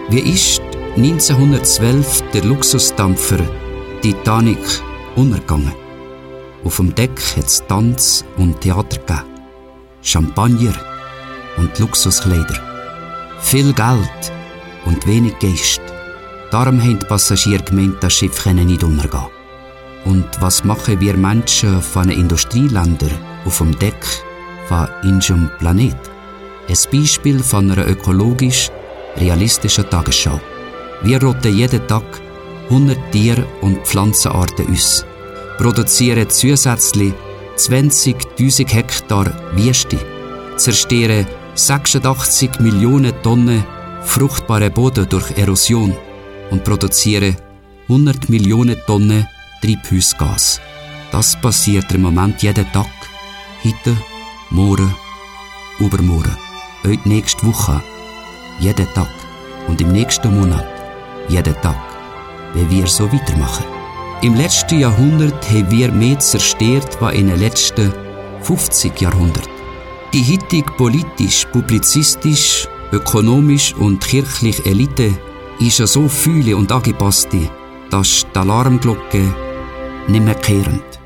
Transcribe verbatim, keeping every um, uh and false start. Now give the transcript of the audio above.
Wie ist neunzehnhundertzwölf der Luxusdampfer Titanic untergegangen? Auf dem Deck hat es Tanz und Theater gegeben, Champagner und Luxuskleider, viel Geld und wenig Geist. Darum haben die Passagiere gemeint, das Schiff könne nicht untergehen. Und was machen wir Menschen von einem Industrieländer auf dem Deck von unserem Planet? Ein Beispiel von einer ökologisch realistischen Tagesschau. Wir rotten jeden Tag hundert Tier- und Pflanzenarten aus, produzieren zusätzlich zwanzigtausend Hektar Wüste, zerstören sechsundachtzig Millionen Tonnen fruchtbaren Boden durch Erosion und produzieren hundert Millionen Tonnen Treibhausgas. Das passiert im Moment jeden Tag. Heute, morgen, übermorgen, heute nächste Woche, jeden Tag und im nächsten Monat, jeden Tag, wenn wir so weitermachen. Im letzten Jahrhundert haben wir mehr zerstört als in den letzten fünfzig Jahrhunderten. Die heutige politisch, publizistisch, ökonomisch und kirchliche Elite ist ja so viele und angepasste, dass die Alarmglocke nicht mehr kehren.